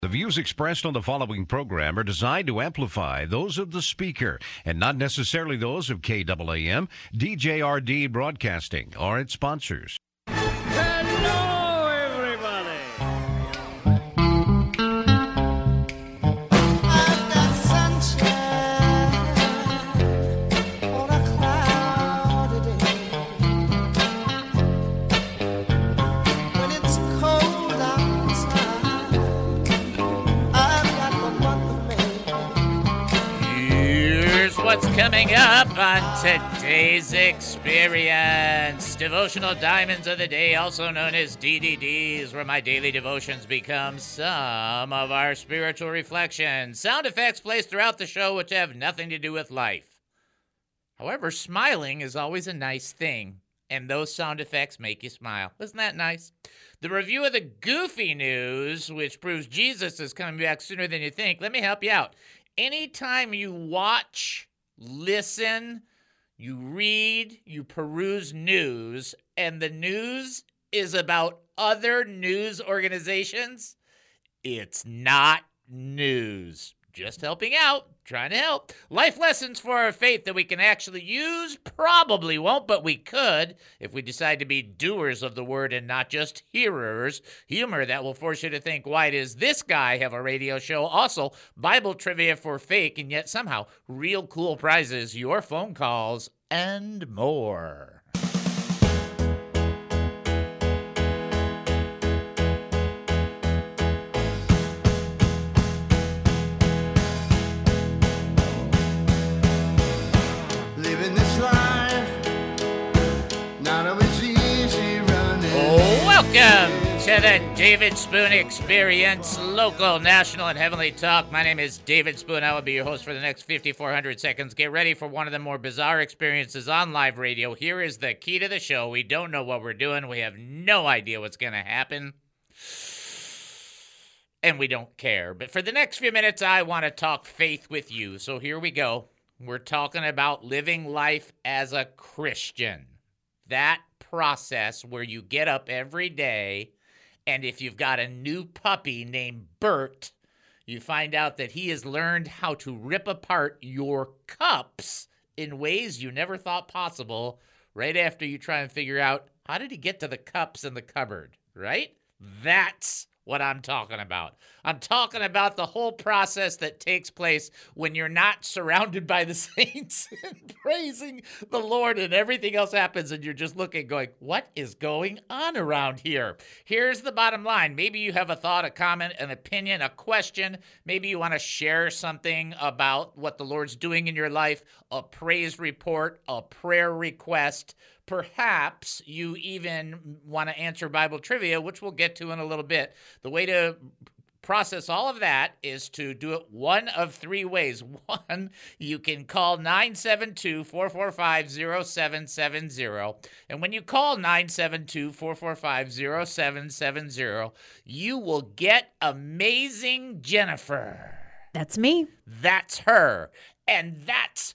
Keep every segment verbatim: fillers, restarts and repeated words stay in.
The views expressed on the following program are designed to amplify those of the speaker and not necessarily those of K A A M, D J R D Broadcasting, or its sponsors. Hello, everybody. I've got sunshine on a cloudy day. When it's cold outside, I've got the month of May. Here's what's coming up on today's experience. Devotional Diamonds of the Day, also known as D D Ds, where my daily devotions become some of our spiritual reflections. Sound effects placed throughout the show which have nothing to do with life. However, smiling is always a nice thing, and those sound effects make you smile. Isn't that nice? The review of the goofy news, which proves Jesus is coming back sooner than you think. Let me help you out. Anytime you watch, listen, you read, you peruse news, and the news is about other news organizations, it's not news. Just helping out, trying to help. Life lessons for our faith that we can actually use. Probably won't, but we could if we decide to be doers of the word and not just hearers. Humor that will force you to think, why does this guy have a radio show? Also, Bible trivia for fake and yet somehow real cool prizes, your phone calls, and more. Living this life, not always easy running. Welcome to the David Spoon Experience, local, national, and heavenly talk. My name is David Spoon. I will be your host for the next fifty-four hundred seconds. Get ready for one of the more bizarre experiences on live radio. Here is the key to the show. We don't know what we're doing. We have no idea what's going to happen. And we don't care. But for the next few minutes, I want to talk faith with you. So here we go. We're talking about living life as a Christian. That process where you get up every day, and if you've got a new puppy named Bert, you find out that he has learned how to rip apart your cups in ways you never thought possible right after you try and figure out, how did he get to the cups in the cupboard, right? That's what I'm talking about. I'm talking about the whole process that takes place when you're not surrounded by the saints and praising the Lord and everything else happens and you're just looking going, what is going on around here? Here's the bottom line. Maybe you have a thought, a comment, an opinion, a question. Maybe you want to share something about what the Lord's doing in your life, a praise report, a prayer request. Perhaps you even want to answer Bible trivia, which we'll get to in a little bit. The way to process all of that is to do it one of three ways. One, you can call nine seven two, four four five, zero seven seven zero. And when you call nine seven two, four four five, zero seven seven zero, you will get Amazing Jennifer. That's me. That's her. And that's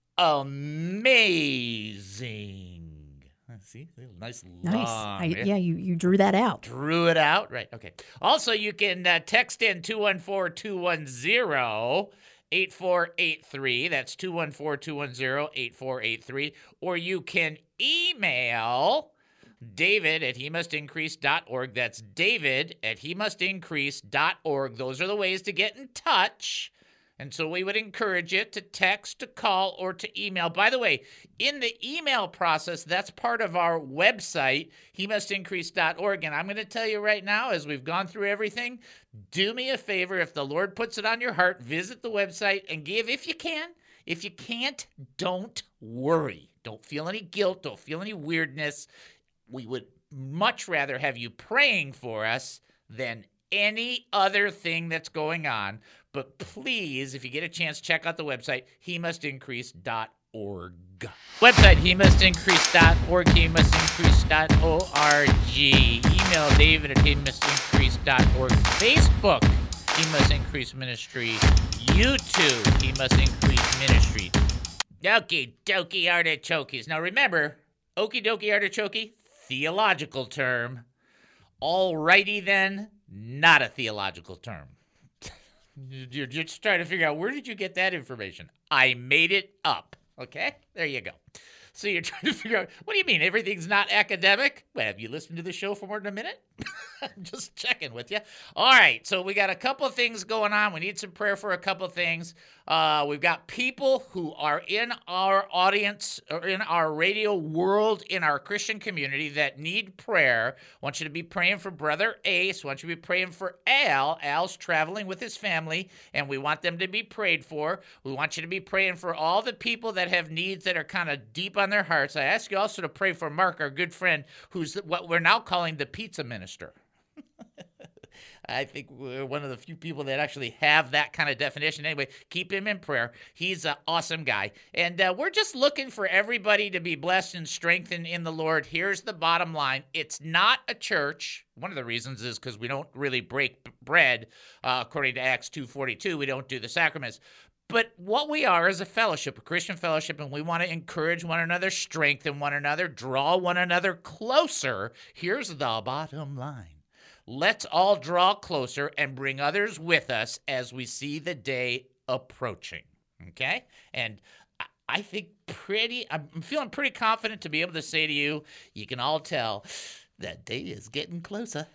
amazing. See, nice, Nice. long. I, yeah, you, you drew that out. Drew it out. Right. Okay. Also, you can uh, text in two one four, two one zero, eight four eight three. That's two one four, two one zero, eight four eight three. Or you can email David at he must increase dot org. That's David at he must increase dot org. Those are the ways to get in touch. And so we would encourage you to text, to call, or to email. By the way, in the email process, that's part of our website, he must increase dot org. And I'm going to tell you right now, as we've gone through everything, do me a favor. If the Lord puts it on your heart, visit the website and give if you can. If you can't, don't worry. Don't feel any guilt. Don't feel any weirdness. We would much rather have you praying for us than any other thing that's going on. But please, if you get a chance, check out the website, he must increase dot org. Website, he must increase dot org, he must increase dot org. Email David at he must increase dot org. Facebook, He Must Increase Ministry. YouTube, He Must Increase Ministry. Okie dokie artichokes. Now remember, okie dokie artichoke, theological term. Alrighty then, not a theological term. You're just trying to figure out, where did you get that information? I made it up. Okay, there you go. So you're trying to figure out, what do you mean, everything's not academic? Well, have you listened to the show for more than a minute? I'm just checking with you. All right, so we got a couple of things going on. We need some prayer for a couple of things. Uh, we've got people who are in our audience, or in our radio world, in our Christian community that need prayer. I want you to be praying for Brother Ace. I want you to be praying for Al. Al's traveling with his family, and we want them to be prayed for. We want you to be praying for all the people that have needs that are kind of deep on their hearts. I ask you also to pray for Mark, our good friend, who's what we're now calling the pizza minister. I think we're one of the few people that actually have that kind of definition. Anyway, keep him in prayer. He's an awesome guy. And uh, we're just looking for everybody to be blessed and strengthened in the Lord. Here's the bottom line. It's not a church. One of the reasons is because we don't really break bread. Uh, according to Acts two forty-two, we don't do the sacraments. But what we are is a fellowship, a Christian fellowship, and we want to encourage one another, strengthen one another, draw one another closer. Here's the bottom line. Let's all draw closer and bring others with us as we see the day approaching, okay? And I think pretty, I'm feeling pretty confident to be able to say to you, you can all tell that day is getting closer.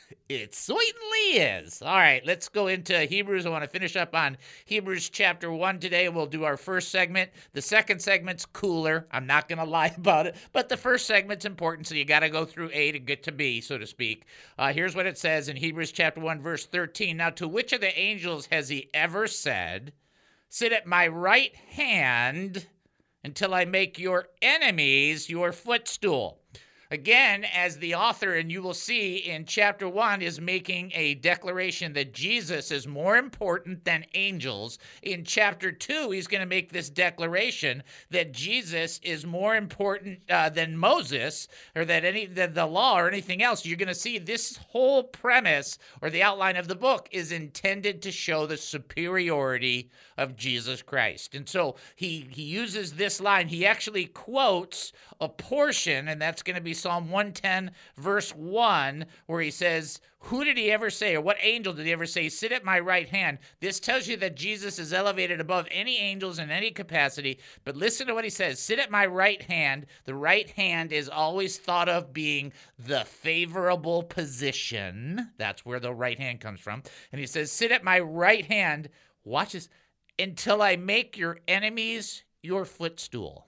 It certainly is. All right, let's go into Hebrews. I want to finish up on Hebrews chapter one today. We'll do our first segment. The second segment's cooler. I'm not going to lie about it, but the first segment's important, so you got to go through A to get to B, so to speak. Uh, here's what it says in Hebrews chapter one, verse thirteen. Now, to which of the angels has he ever said, sit at my right hand until I make your enemies your footstool? Again, as the author, and you will see in chapter one, is making a declaration that Jesus is more important than angels. In chapter two, he's going to make this declaration that Jesus is more important uh, than Moses, or that any than the law or anything else. You're going to see this whole premise, or the outline of the book, is intended to show the superiority of Jesus Christ. And so he, he uses this line. He actually quotes a portion, and that's going to be Psalm one ten, verse one, where he says, who did he ever say, or what angel did he ever say, sit at my right hand? This tells you that Jesus is elevated above any angels in any capacity. But listen to what he says, sit at my right hand. The right hand is always thought of being the favorable position. That's where the right hand comes from. And he says, sit at my right hand, watch this, until I make your enemies your footstool.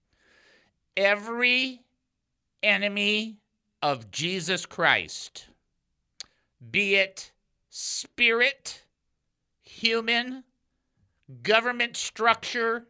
Every enemy of Jesus Christ, be it spirit, human, government structure,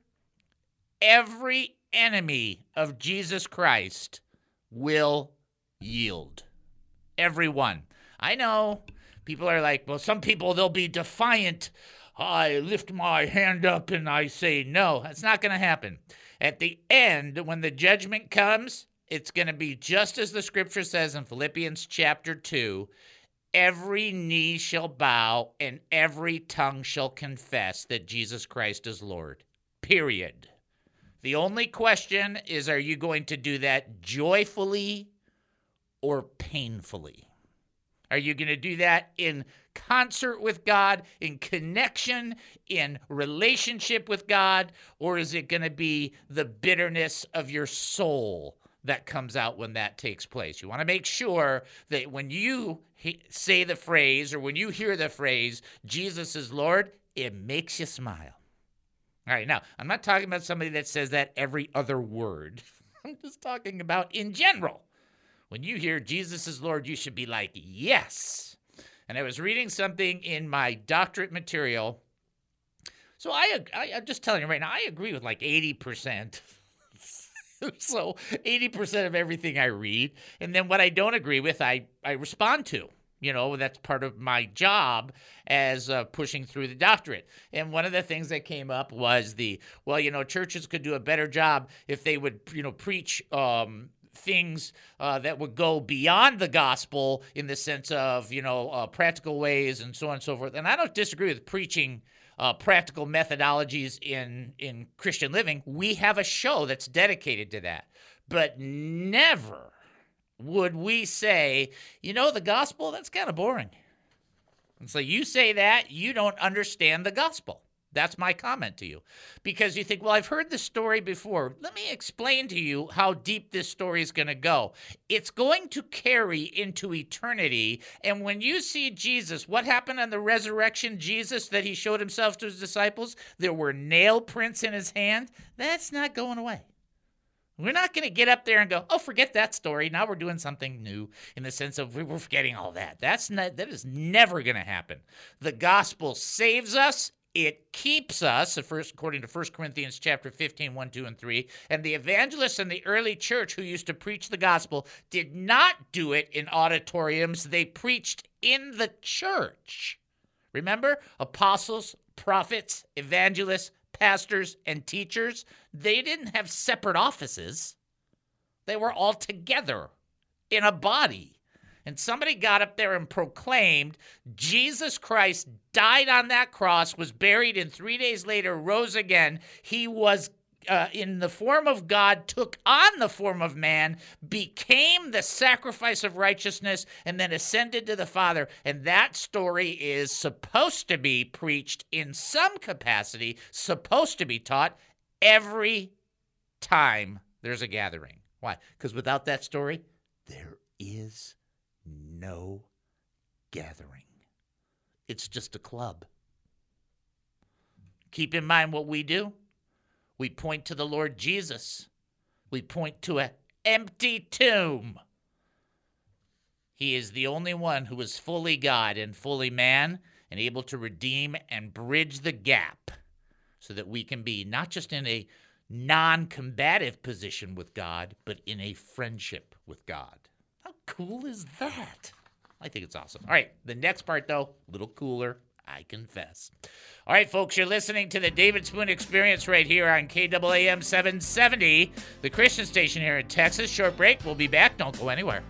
every enemy of Jesus Christ will yield. Everyone. I know people are like, well, some people, they'll be defiant. I lift my hand up and I say no. That's not going to happen. At the end, when the judgment comes, it's going to be just as the scripture says in Philippians chapter two, every knee shall bow and every tongue shall confess that Jesus Christ is Lord. Period. The only question is, are you going to do that joyfully or painfully? Are you going to do that in concert with God, in connection, in relationship with God, or is it going to be the bitterness of your soul that comes out when that takes place? You want to make sure that when you he- say the phrase, or when you hear the phrase, Jesus is Lord, it makes you smile. All right, now, I'm not talking about somebody that says that every other word. I'm just talking about in general. When you hear Jesus is Lord, you should be like, yes. And I was reading something in my doctorate material. So I, I, I'm just telling you right now, I agree with like eighty percent. So eighty percent of everything I read. And then what I don't agree with, I, I respond to. You know, that's part of my job as uh, pushing through the doctorate. And one of the things that came up was the, well, you know, churches could do a better job if they would, you know, preach um things uh, that would go beyond the gospel in the sense of, you know, uh, practical ways and so on and so forth. And I don't disagree with preaching uh, practical methodologies in, in Christian living. We have a show that's dedicated to that. But never would we say, you know, the gospel, that's kind of boring. And so you say that, you don't understand the gospel. That's my comment to you. Because you think, well, I've heard this story before. Let me explain to you how deep this story is going to go. It's going to carry into eternity. And when you see Jesus, what happened on the resurrection Jesus that he showed himself to his disciples? There were nail prints in his hand. That's not going away. We're not going to get up there and go, oh, forget that story. Now we're doing something new in the sense of we're forgetting all that. That's not, that is never going to happen. The gospel saves us. It keeps us, according to First Corinthians chapter fifteen, one, two, and three. And the evangelists in the early church who used to preach the gospel did not do it in auditoriums. They preached in the church. Remember, apostles, prophets, evangelists, pastors, and teachers, they didn't have separate offices. They were all together in a body. And somebody got up there and proclaimed Jesus Christ died on that cross, was buried, and three days later rose again. He was uh, in the form of God, took on the form of man, became the sacrifice of righteousness, and then ascended to the Father. And that story is supposed to be preached in some capacity, supposed to be taught every time there's a gathering. Why? Because without that story, there is no gathering. It's just a club. Keep in mind what we do. We point to the Lord Jesus. We point to an empty tomb. He is the only one who is fully God and fully man and able to redeem and bridge the gap so that we can be not just in a non-combative position with God, but in a friendship with God. How cool is that? I think it's awesome. All right, the next part, though, a little cooler, I confess. All right, folks, you're listening to the David Spoon Experience right here on K A A M seven seventy, the Christian station here in Texas. Short break. We'll be back. Don't go anywhere.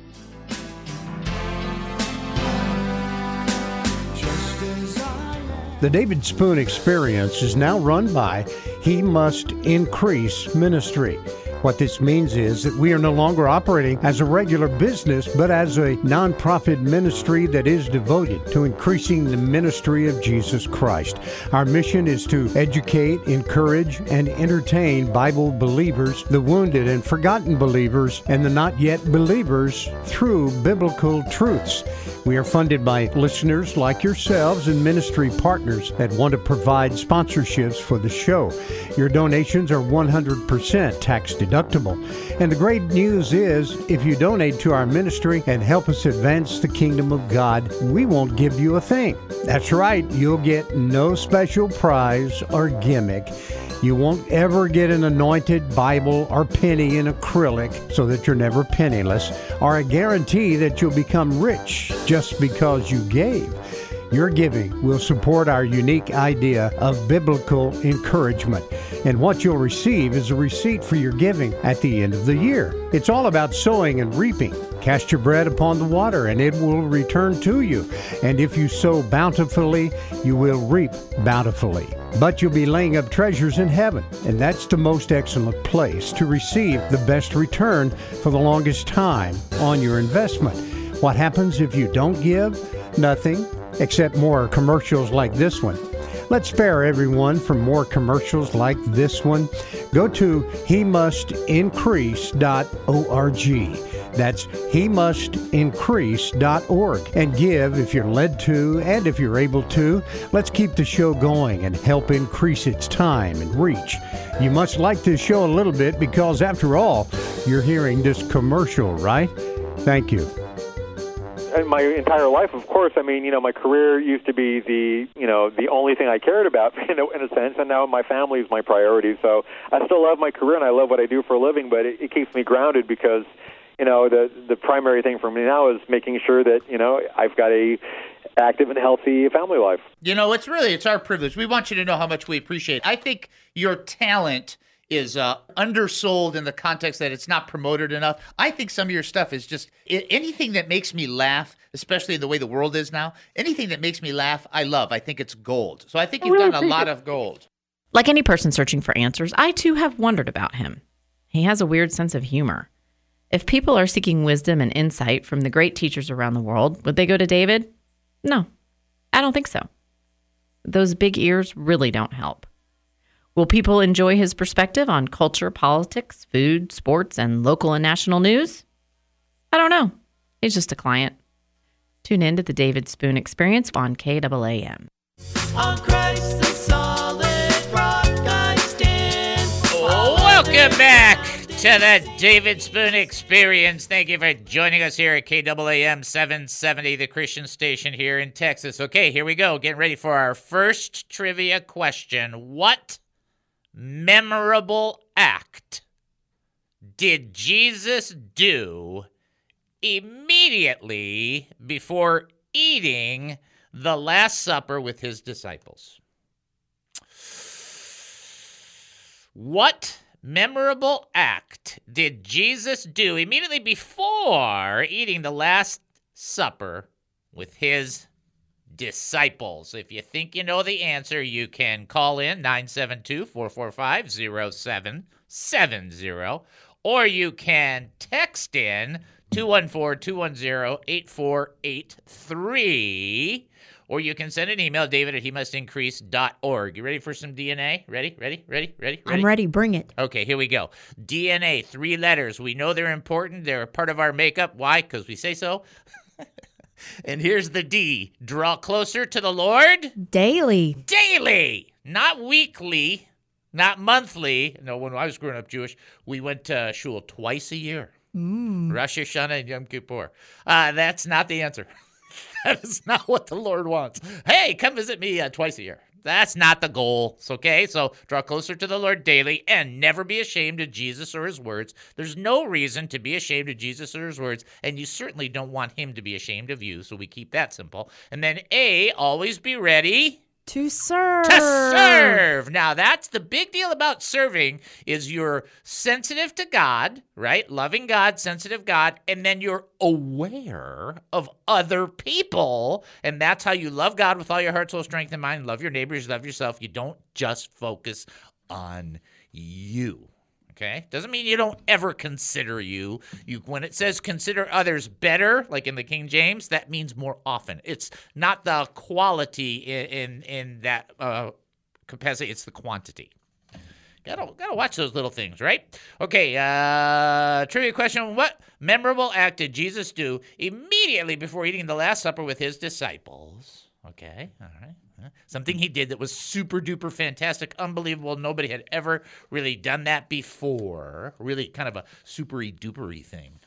The David Spoon Experience is now run by He Must Increase Ministry. What this means is that we are no longer operating as a regular business, but as a nonprofit ministry that is devoted to increasing the ministry of Jesus Christ. Our mission is to educate, encourage, and entertain Bible believers, the wounded and forgotten believers, and the not yet believers through biblical truths. We are funded by listeners like yourselves and ministry partners that want to provide sponsorships for the show. Your donations are one hundred percent tax deductible. And the great news is, if you donate to our ministry and help us advance the kingdom of God, we won't give you a thing. That's right, you'll get no special prize or gimmick. You won't ever get an anointed Bible or penny in acrylic so that you're never penniless, or a guarantee that you'll become rich just because you gave. Your giving will support our unique idea of biblical encouragement. And what you'll receive is a receipt for your giving at the end of the year. It's all about sowing and reaping. Cast your bread upon the water, and it will return to you. And if you sow bountifully, you will reap bountifully. But you'll be laying up treasures in heaven, and that's the most excellent place to receive the best return for the longest time on your investment. What happens if you don't give? Nothing, except more commercials like this one. Let's spare everyone from more commercials like this one. Go to he must increase dot org. That's he must increase dot org. And give if you're led to and if you're able to. Let's keep the show going and help increase its time and reach. You must like this show a little bit because, after all, you're hearing this commercial, right? Thank you. My entire life, of course. I mean, you know, my career used to be the, you know, the only thing I cared about, in a, in a sense, and now my family is my priority. So I still love my career and I love what I do for a living, but it, it keeps me grounded because, you know, the the primary thing for me now is making sure that, you know, I've got a active and healthy family life. You know, it's really, it's our privilege. We want you to know how much we appreciate it. I think your talent is uh, undersold in the context that it's not promoted enough. I think some of your stuff is just anything that makes me laugh, especially the way the world is now. Anything that makes me laugh, I love. I think it's gold. So I think you've done a lot of gold. Like any person searching for answers, I too have wondered about him. He has a weird sense of humor. If people are seeking wisdom and insight from the great teachers around the world, would they go to David? No. I don't think so. Those big ears really don't help. Will people enjoy his perspective on culture, politics, food, sports, and local and national news? I don't know. He's just a client. Tune in to the David Spoon Experience on K A A M. On Christ the solid rock I stand. Welcome back to the David Spoon Experience. Thank you for joining us here at K A A M seven seventy, the Christian station here in Texas. Okay, here we go. Getting ready for our first trivia question. What memorable act did Jesus do immediately before eating the Last Supper with his disciples? What memorable act did Jesus do immediately before eating the Last Supper with his disciples? If you think you know the answer, you can call in nine seven two, four four five, zero seven seven zero, or you can text in two one four, two one zero, eight four eight three. Or you can send an email, David at he must increase dot org. You ready for some D N A? Ready, ready, ready, ready, ready? I'm ready. Bring it. Okay, here we go. D N A, three letters. We know they're important. They're a part of our makeup. Why? Because we say so. And here's the D. Draw closer to the Lord. Daily. Daily. Not weekly. Not monthly. No, when I was growing up Jewish, we went to shul twice a year. Mm. Rosh Hashanah and Yom Kippur. Uh, that's not the answer. That is not what the Lord wants. Hey, come visit me uh, twice a year. That's not the goal. It's okay. So draw closer to the Lord daily and never be ashamed of Jesus or his words. There's no reason to be ashamed of Jesus or his words, and you certainly don't want him to be ashamed of you. So we keep that simple. And then A, always be ready To serve. to serve. Now, that's the big deal about serving is you're sensitive to God, right? Loving God, sensitive God, and then you're aware of other people, and that's how you love God with all your heart, soul, strength, and mind. Love your neighbors, love yourself. You don't just focus on you. Okay? Doesn't mean you don't ever consider you. You when it says consider others better, like in the King James, that means more often. It's not the quality in in, in that uh, capacity, it's the quantity. Gotta, gotta watch those little things, right? Okay, uh, trivia question. What memorable act did Jesus do immediately before eating the Last Supper with his disciples? Okay, all right. Something he did that was super duper fantastic, unbelievable. Nobody had ever really done that before. Really kind of a supery dupery thing.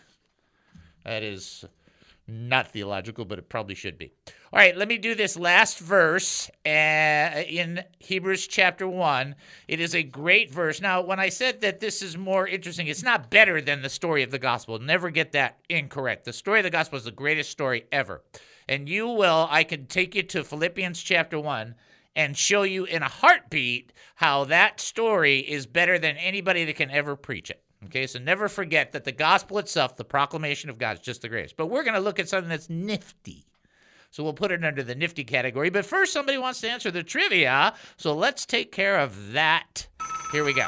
That is not theological, but it probably should be. All right, let me do this last verse uh, in Hebrews chapter one. It is a great verse. Now, when I said that this is more interesting, it's not better than the story of the gospel. Never get that incorrect. The story of the gospel is the greatest story ever. And you will, I can take you to Philippians chapter one and show you in a heartbeat how that story is better than anybody that can ever preach it. Okay, so never forget that the gospel itself, the proclamation of God, is just the greatest. But we're going to look at something that's nifty. So we'll put it under the nifty category. But first, somebody wants to answer the trivia. So let's take care of that. Here we go.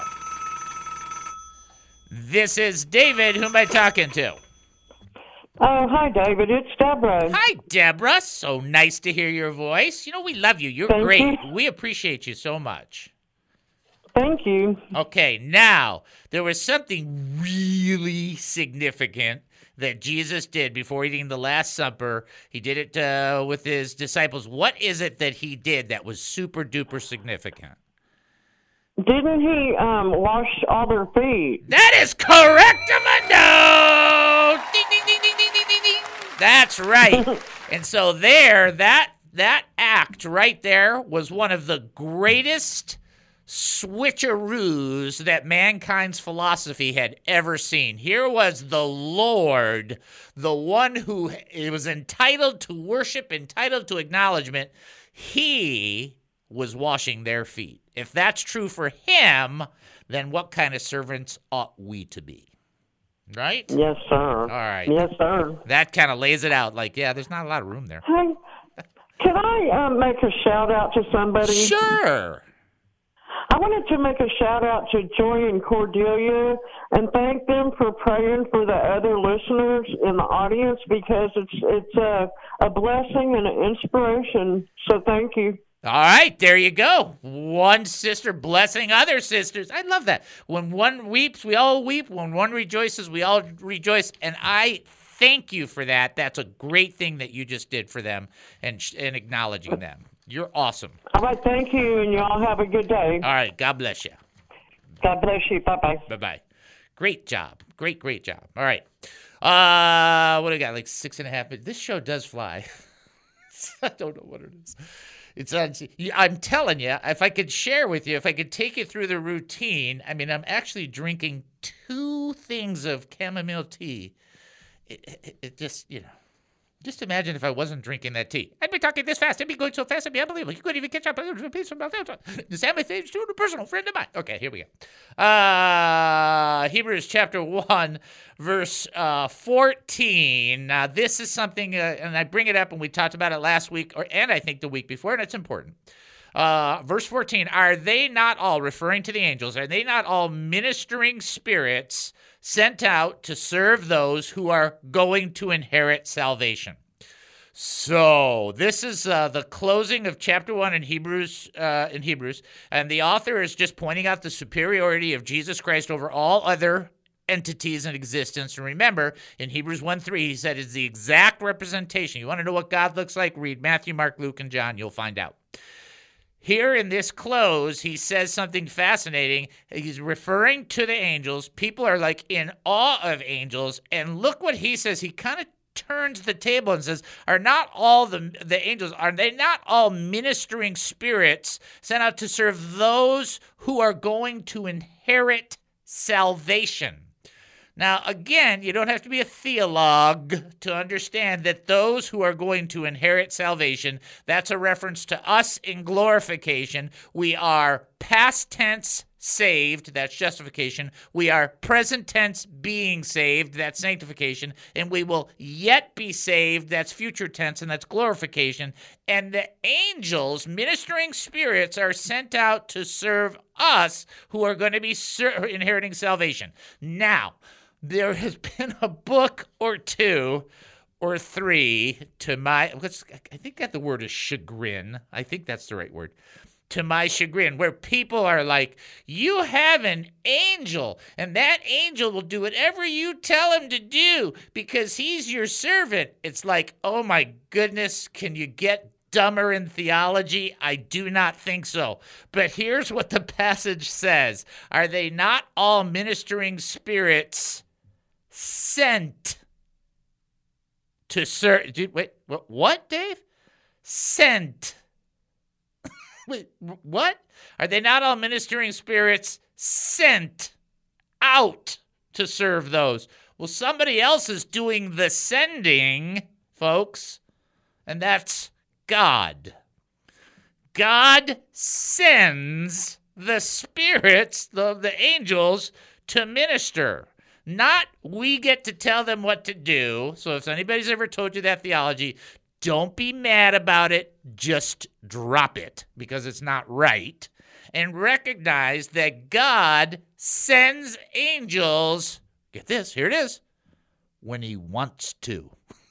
This is David. Who am I talking to? Oh, hi, David. It's Deborah. Hi, Deborah. So nice to hear your voice. You know, we love you. You're Thank great. you. We appreciate you so much. Thank you. Okay, now, there was something really significant that Jesus did before eating the Last Supper. He did it uh, with his disciples. What is it that he did that was super duper significant? Didn't he um, wash all their feet? That is correct, Amando! Ding, ding, ding, ding, ding, ding, ding, ding. That's right. And so there, that that act right there was one of the greatest switcheroos that mankind's philosophy had ever seen. Here was the Lord, the one who was entitled to worship, entitled to acknowledgement. He was washing their feet. If that's true for him, then what kind of servants ought we to be? Right? Yes, sir. All right. Yes, sir. That kind of lays it out. Like, yeah, there's not a lot of room there. Hey, can I um, make a shout out to somebody? Sure. I wanted to make a shout out to Joy and Cordelia and thank them for praying for the other listeners in the audience because it's it's a, a blessing and an inspiration. So thank you. All right, there you go. One sister blessing other sisters. I love that. When one weeps, we all weep. When one rejoices, we all rejoice. And I thank you for that. That's a great thing that you just did for them and, and acknowledging them. You're awesome. All right, thank you, and y'all have a good day. All right, God bless you. God bless you. Bye-bye. Bye-bye. Great job. Great, great job. All right. Uh, what do we got? Like six and a half minutes. This show does fly. I don't know what it is. It's on, I'm telling you, if I could share with you, if I could take you through the routine, I mean, I'm actually drinking two things of chamomile tea. It, it, it just, you know, just imagine if I wasn't drinking that tea. I'd be talking this fast. I'd be going so fast, it'd be unbelievable. You couldn't even catch up. Sam is to a personal friend of mine. Okay, here we go. Uh, Hebrews chapter one, verse uh, fourteen. Now, this is something, uh, and I bring it up, and we talked about it last week, or and I think the week before, and it's important. Uh, verse fourteen, are they not all, referring to the angels, are they not all ministering spirits sent out to serve those who are going to inherit salvation? So this is uh, the closing of chapter one in Hebrews. Uh, in Hebrews, and the author is just pointing out the superiority of Jesus Christ over all other entities in existence. And remember, in Hebrews one three, he said it's the exact representation. You want to know what God looks like? Read Matthew, Mark, Luke, and John. You'll find out. Here in this close, he says something fascinating. He's referring to the angels. People are like in awe of angels. And look what he says. He kind of turns the table and says, are not all the, the angels, are they not all ministering spirits sent out to serve those who are going to inherit salvation? Now, again, you don't have to be a theologue to understand that those who are going to inherit salvation, that's a reference to us in glorification. We are past tense saved, that's justification. We are present tense being saved, that's sanctification. And we will yet be saved, that's future tense, and that's glorification. And the angels, ministering spirits, are sent out to serve us who are going to be ser- inheriting salvation. Now, there has been a book or two or three to my, I think that the word is chagrin. I think that's the right word. To my chagrin, where people are like, you have an angel, and that angel will do whatever you tell him to do because he's your servant. It's like, oh my goodness, can you get dumber in theology? I do not think so. But here's what the passage says. Are they not all ministering spirits sent to serve? Wait, what, Dave? Sent. Wait, what? Are they not all ministering spirits sent out to serve those? Well, somebody else is doing the sending, folks, and that's God. God sends the spirits, the, the angels, to minister. Not we get to tell them what to do. So if anybody's ever told you that theology, don't be mad about it. Just drop it because it's not right. And recognize that God sends angels, get this, here it is, when he wants to.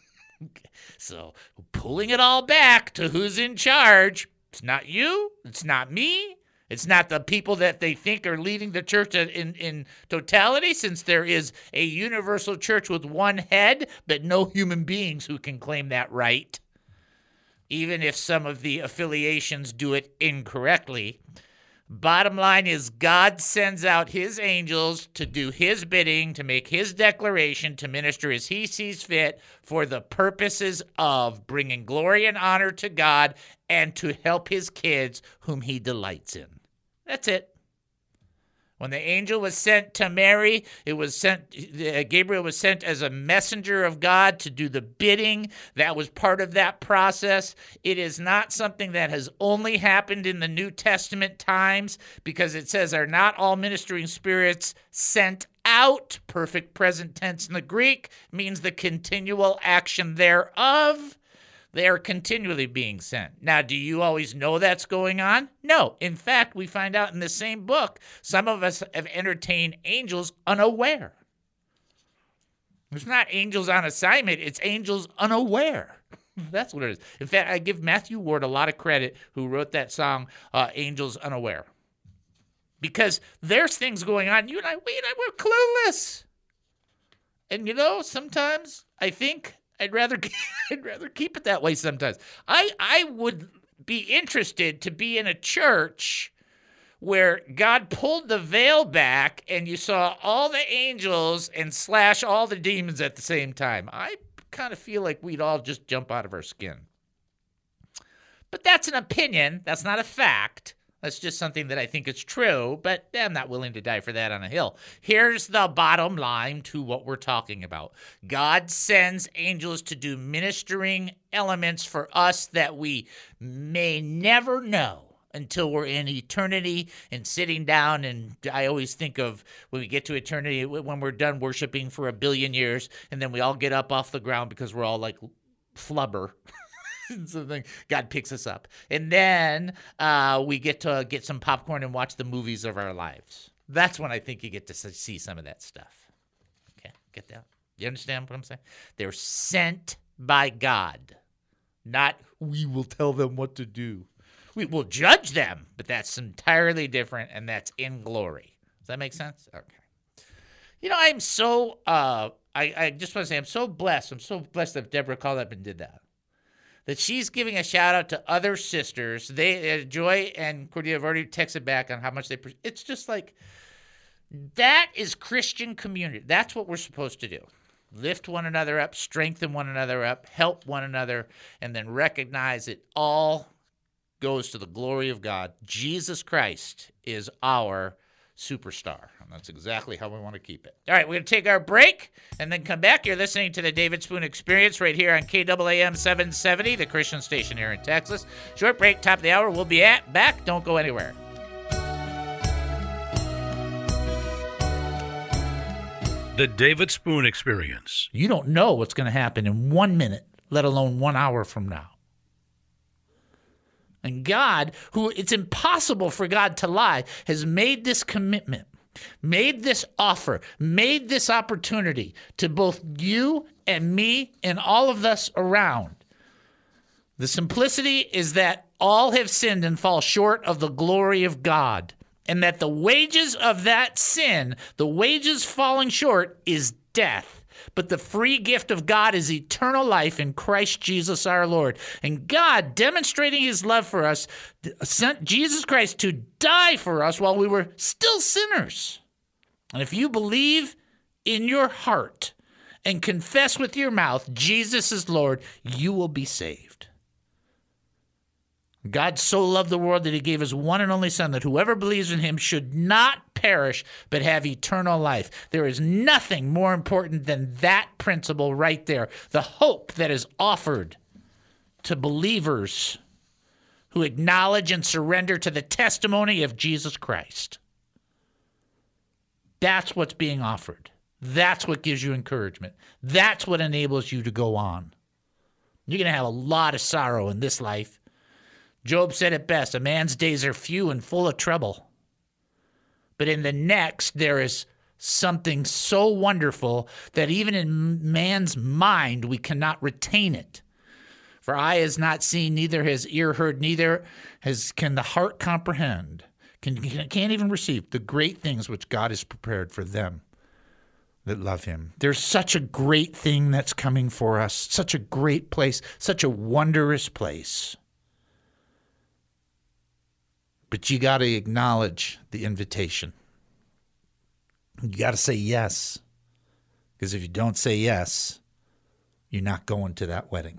So pulling it all back to who's in charge. It's not you. It's not me. It's not the people that they think are leading the church in, in totality, since there is a universal church with one head, but no human beings who can claim that right, even if some of the affiliations do it incorrectly. Bottom line is God sends out his angels to do his bidding, to make his declaration, to minister as he sees fit for the purposes of bringing glory and honor to God and to help his kids whom he delights in. That's it. When the angel was sent to Mary, it was sent, uh, Gabriel was sent as a messenger of God to do the bidding. That was part of that process. It is not something that has only happened in the New Testament times, because it says, are not all ministering spirits sent out? Perfect present tense in the Greek means the continual action thereof. They are continually being sent. Now, do you always know that's going on? No. In fact, we find out in the same book, some of us have entertained angels unaware. It's not angels on assignment. It's angels unaware. That's what it is. In fact, I give Matthew Ward a lot of credit who wrote that song, uh, Angels Unaware. Because there's things going on. You and I, we and I, we're clueless. And, you know, sometimes I think I'd rather I'd rather keep it that way sometimes. I I would be interested to be in a church where God pulled the veil back and you saw all the angels and slash all the demons at the same time. I kind of feel like we'd all just jump out of our skin. But that's an opinion. That's not a fact. That's just something that I think is true, but I'm not willing to die for that on a hill. Here's the bottom line to what we're talking about. God sends angels to do ministering elements for us that we may never know until we're in eternity and sitting down. And I always think of when we get to eternity, when we're done worshiping for a billion years, and then we all get up off the ground because we're all like flubber. Something God picks us up, and then uh, we get to get some popcorn and watch the movies of our lives. That's when I think you get to see some of that stuff. Okay, get that? You understand what I'm saying? They're sent by God, not we will tell them what to do. We will judge them, but that's entirely different, and that's in glory. Does that make sense? Okay. You know, I'm so uh, I I just want to say I'm so blessed. I'm so blessed that Deborah called up and did that. That she's giving a shout out to other sisters. They uh, Joy and Cordelia have already texted back on how much they. Pre- it's just like that is Christian community. That's what we're supposed to do: lift one another up, strengthen one another up, help one another, and then recognize it all goes to the glory of God. Jesus Christ is our superstar. And that's exactly how we want to keep it. All right, we're going to take our break and then come back. You're listening to the David Spoon Experience right here on K A A M seven seventy, the Christian station here in Texas. Short break, top of the hour. We'll be at back. Don't go anywhere. The David Spoon Experience. You don't know what's going to happen in one minute, let alone one hour from now. And God, who it's impossible for God to lie, has made this commitment, made this offer, made this opportunity to both you and me and all of us around. The simplicity is that all have sinned and fall short of the glory of God, and that the wages of that sin, the wages falling short, is death. But the free gift of God is eternal life in Christ Jesus our Lord. And God, demonstrating his love for us, sent Jesus Christ to die for us while we were still sinners. And if you believe in your heart and confess with your mouth Jesus is Lord, you will be saved. God so loved the world that he gave his one and only Son, that whoever believes in him should not perish but have eternal life. There is nothing more important than that principle right there. The hope that is offered to believers who acknowledge and surrender to the testimony of Jesus Christ. That's what's being offered. That's what gives you encouragement. That's what enables you to go on. You're going to have a lot of sorrow in this life. Job said it best, a man's days are few and full of trouble. But in the next, there is something so wonderful that even in man's mind, we cannot retain it. For eye has not seen, neither has ear heard, neither has can the heart comprehend, can, can't even receive the great things which God has prepared for them that love him. There's such a great thing that's coming for us, such a great place, such a wondrous place. But you got to acknowledge the invitation. You got to say yes. Because if you don't say yes, you're not going to that wedding.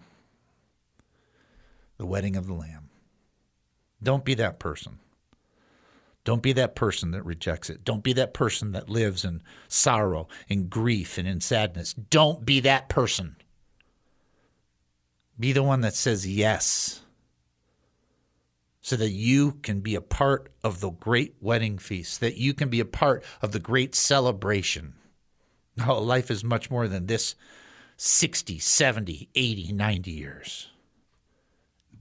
The wedding of the Lamb. Don't be that person. Don't be that person that rejects it. Don't be that person that lives in sorrow, in grief, and in sadness. Don't be that person. Be the one that says yes, so that you can be a part of the great wedding feast, that you can be a part of the great celebration. Oh, life is much more than this sixty, seventy, eighty, ninety years.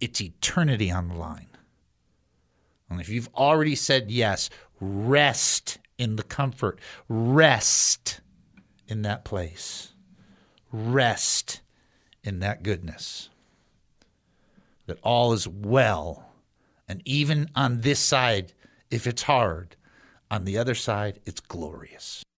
it's eternity on the line. And if you've already said yes, rest in the comfort. Rest in that place. Rest in that goodness. That all is well. And even on this side, if it's hard, on the other side, it's glorious.